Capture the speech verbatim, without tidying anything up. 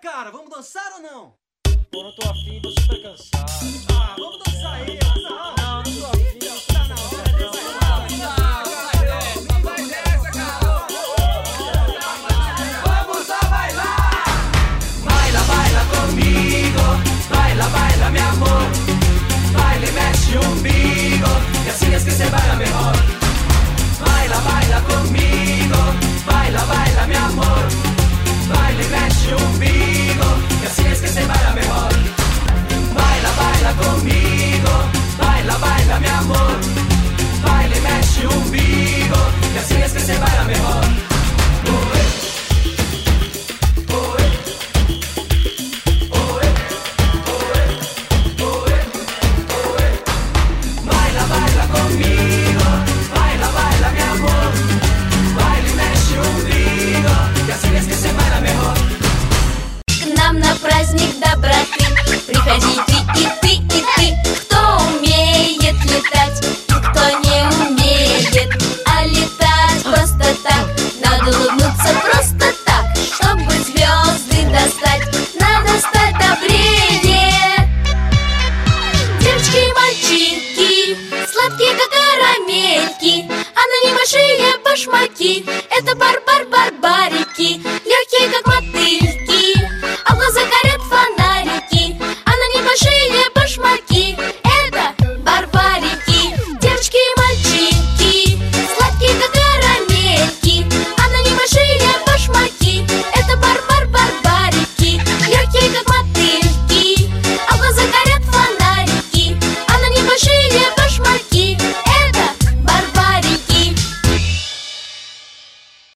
cara, vamos dançar ou não? Pô, não tô afim, tô super cansado. Ah, vamos dançar aí. Não, Não, não tô afim, não. tá na hora de dançar. Vai nessa, cara! Vamos a bailar! Baila, baila comigo. Baila, baila, mi amor. Baila y mexe o umbigo. Y así es que se baila mejor. Baila, baila conmigo. Baila, baila, mi amor. Baila y mexe o umbigo. Y así es que se baila mejor. Baila, baila conmigo. Baila, baila, mi amor. Baila y mexe o umbigo. Y así es que se baila mejor. Oe. Oe. Oe. Oe. Oe. Oe. Baila, baila conmigo. Baila, baila, mi amor. Baila y mexe o umbigo. Y así es que se baila mejor. К нам на праздник доброты приходи ты и ты и ты, кто умеет летать и кто не умеет. А летать просто так, надо улыбнуться просто так. Чтобы звезды достать, надо стать добрее. Девочки и мальчики, сладкие как карамельки, а на ней большие башмаки. Это бар-бар-бар-бар.